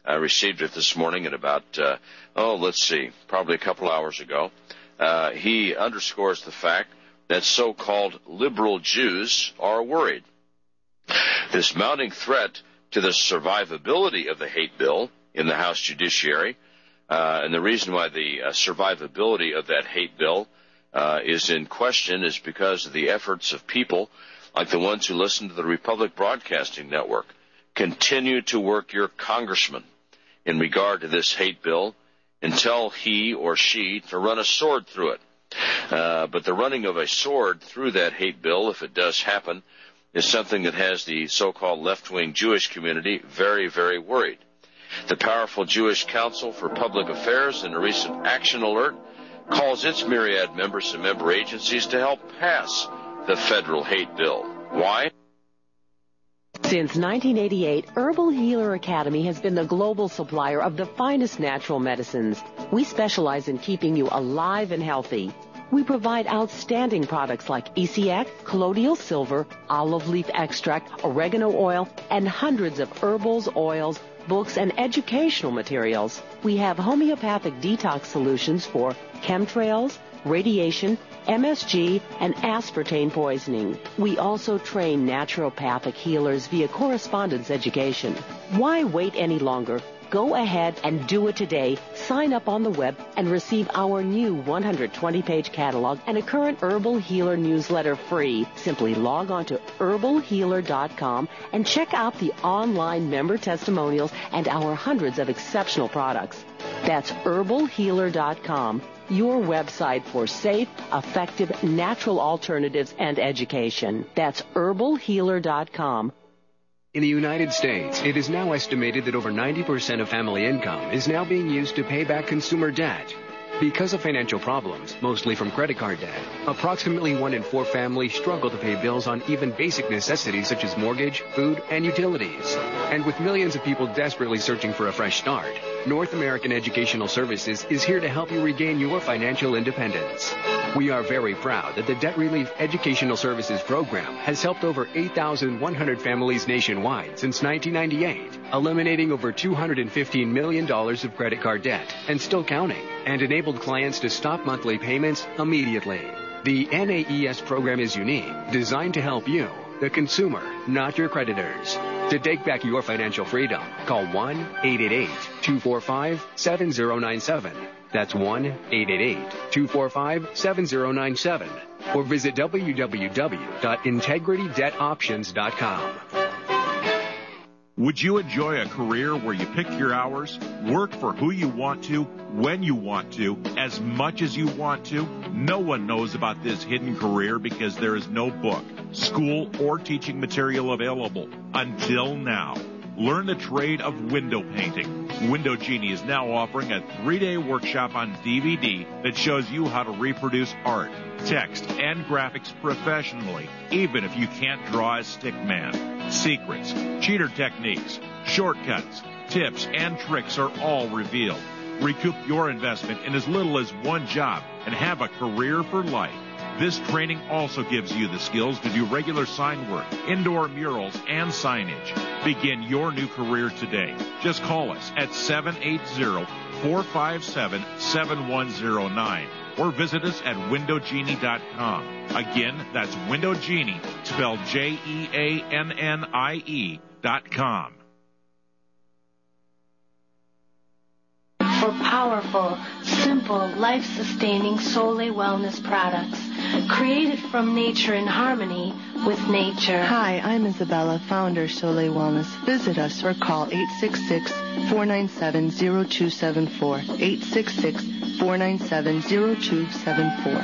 I received it this morning at about, uh, oh, let's see, probably a couple hours ago. Uh, he underscores the fact that so-called liberal Jews are worried. This mounting threat to the survivability of the hate bill in the House Judiciary, uh, and the reason why the uh, survivability of that hate bill uh, is in question is because of the efforts of people like the ones who listen to the Republic Broadcasting Network. Continue to work your congressman in regard to this hate bill and tell he or she to run a sword through it. Uh, but the running of a sword through that hate bill, if it does happen, is something that has the so-called left-wing Jewish community very, very worried. The powerful Jewish Council for Public Affairs, in a recent action alert, calls its myriad members and member agencies to help pass the federal hate bill. Why? Since nineteen eighty-eight, Herbal Healer Academy has been the global supplier of the finest natural medicines. We specialize in keeping you alive and healthy. We provide outstanding products like E C X, colloidal silver, olive leaf extract, oregano oil, and hundreds of herbals, oils, books, and educational materials. We have homeopathic detox solutions for chemtrails, radiation, M S G, and aspartame poisoning. We also train naturopathic healers via correspondence education. Why wait any longer? Go ahead and do it today. Sign up on the web and receive our new one hundred twenty page catalog and a current Herbal Healer newsletter free. Simply log on to herbal healer dot com and check out the online member testimonials and our hundreds of exceptional products. That's herbal healer dot com, your website for safe, effective, natural alternatives and education. That's herbal healer dot com. In the United States, it is now estimated that over ninety percent of family income is now being used to pay back consumer debt. Because of financial problems, mostly from credit card debt, approximately one in four families struggle to pay bills on even basic necessities such as mortgage, food, and utilities. And with millions of people desperately searching for a fresh start, North American Educational Services is here to help you regain your financial independence. We are very proud that the Debt Relief Educational Services Program has helped over eight thousand one hundred families nationwide since nineteen ninety-eight, eliminating over two hundred fifteen million dollars of credit card debt, and still counting, and enabled clients to stop monthly payments immediately. The N A E S program is unique, designed to help you, the consumer, not your creditors. To take back your financial freedom, call one eight eight eight, two four five, seven zero nine seven. That's one eight eight eight, two four five, seven zero nine seven. Or visit w w w dot integrity debt options dot com. Would you enjoy a career where you pick your hours, work for who you want to, when you want to, as much as you want to? No one knows about this hidden career because there is no book, school, or teaching material available until now. Learn the trade of window painting. Window Genie is now offering a three-day workshop on D V D that shows you how to reproduce art, text, and graphics professionally, even if you can't draw a stick man. Secrets, cheater techniques, shortcuts, tips, and tricks are all revealed. Recoup your investment in as little as one job and have a career for life. This training also gives you the skills to do regular sign work, indoor murals, and signage. Begin your new career today. Just call us at seven eight zero, four five seven, seven one zero nine or visit us at window genie dot com. Again, that's Window Genie, spelled J E A N N I E dot com. For powerful, simple, life-sustaining Sole Wellness products, created from nature in harmony with nature. Hi, I'm Isabella, founder Sole Wellness. Visit us or call eight six six, four nine seven, zero two seven four, eight six six, four nine seven, zero two seven four.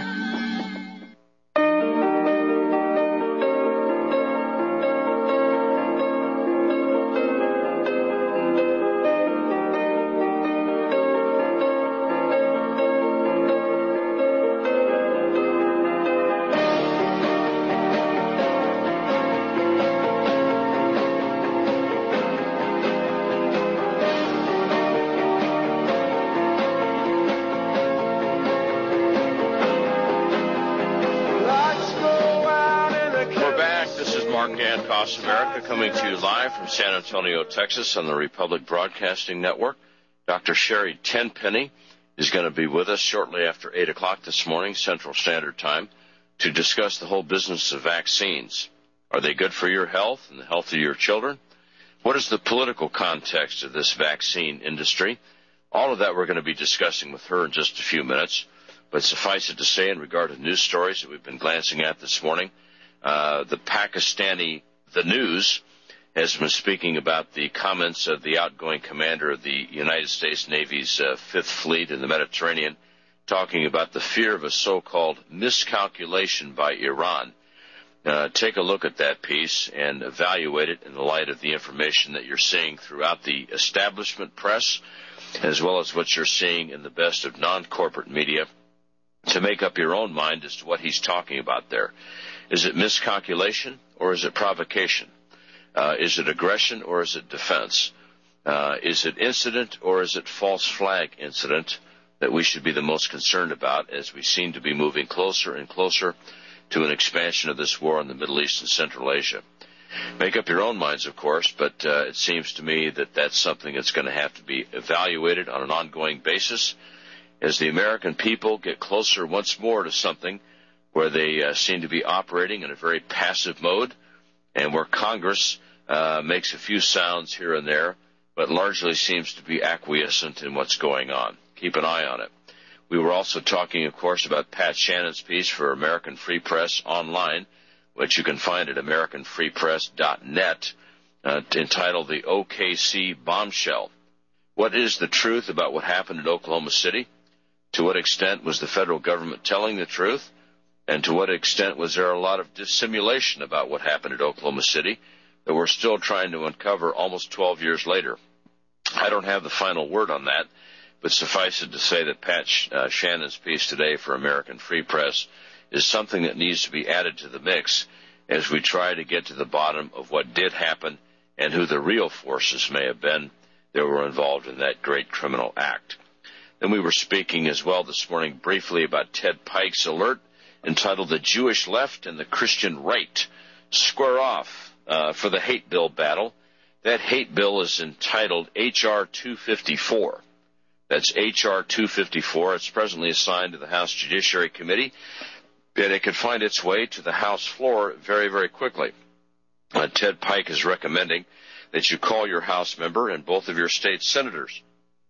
Across America, coming to you live from San Antonio, Texas, on the Republic Broadcasting Network. Doctor Sherry Tenpenny is going to be with us shortly after eight o'clock this morning, Central Standard Time, to discuss the whole business of vaccines. Are they good for your health and the health of your children? What is the political context of this vaccine industry? All of that we're going to be discussing with her in just a few minutes. But suffice it to say, in regard to news stories that we've been glancing at this morning, uh, the Pakistani The News has been speaking about the comments of the outgoing commander of the United States Navy's uh, Fifth Fleet in the Mediterranean, talking about the fear of a so-called miscalculation by Iran. Uh, take a look at that piece and evaluate it in the light of the information that you're seeing throughout the establishment press, as well as what you're seeing in the best of non-corporate media, to make up your own mind as to what he's talking about there. Is it miscalculation or is it provocation? Uh, is it aggression or is it defense? Uh, is it incident or is it false flag incident that we should be the most concerned about as we seem to be moving closer and closer to an expansion of this war in the Middle East and Central Asia? Make up your own minds, of course, but uh, it seems to me that that's something that's going to have to be evaluated on an ongoing basis as the American people get closer once more to something where they uh, seem to be operating in a very passive mode, and where Congress uh, makes a few sounds here and there, but largely seems to be acquiescent in what's going on. Keep an eye on it. We were also talking, of course, about Pat Shannon's piece for American Free Press online, which you can find at american free press dot net, uh, entitled The O K C Bombshell. What is the truth about what happened in Oklahoma City? To what extent was the federal government telling the truth? And to what extent was there a lot of dissimulation about what happened at Oklahoma City that we're still trying to uncover almost twelve years later? I don't have the final word on that, but suffice it to say that Pat uh, Shannon's piece today for American Free Press is something that needs to be added to the mix as we try to get to the bottom of what did happen and who the real forces may have been that were involved in that great criminal act. Then we were speaking as well this morning briefly about Ted Pike's alert entitled The Jewish Left and the Christian Right Square Off uh, for the Hate Bill Battle. That hate bill is entitled H R two fifty-four. That's H R two fifty-four. It's presently assigned to the House Judiciary Committee, and it could find its way to the House floor very, very quickly. Uh, Ted Pike is recommending that you call your House member and both of your state senators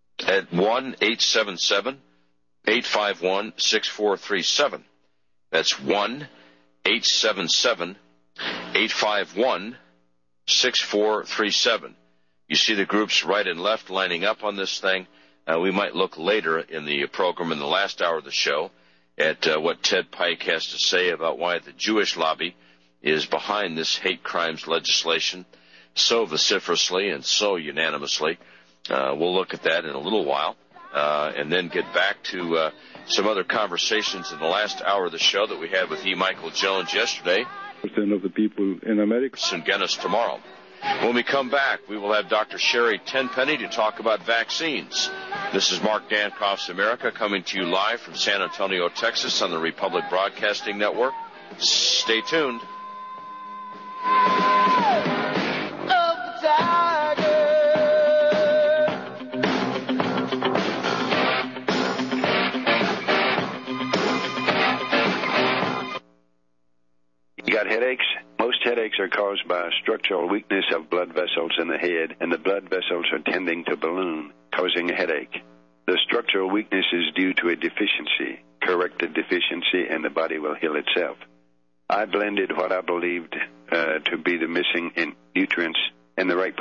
at one eight seven seven, eight five one, six four three seven. That's one eight seven seven, eight five one, six four three seven. You see the groups right and left lining up on this thing. Uh, we might look later in the program, in the last hour of the show, at uh, what Ted Pike has to say about why the Jewish lobby is behind this hate crimes legislation so vociferously and so unanimously. Uh, we'll look at that in a little while, uh, and then get back to uh, some other conversations in the last hour of the show that we had with E. Michael Jones yesterday. Percent of the people in America. And get us tomorrow. When we come back, we will have Doctor Sherry Tenpenny to talk about vaccines. This is Mark Dankoff's America, coming to you live from San Antonio, Texas, on the Republic Broadcasting Network. Stay tuned. You got headaches? Most headaches are caused by a structural weakness of blood vessels in the head, and the blood vessels are tending to balloon, causing a headache. The structural weakness is due to a deficiency. Correct the deficiency, and the body will heal itself. I blended what I believed uh, to be the missing in nutrients in the right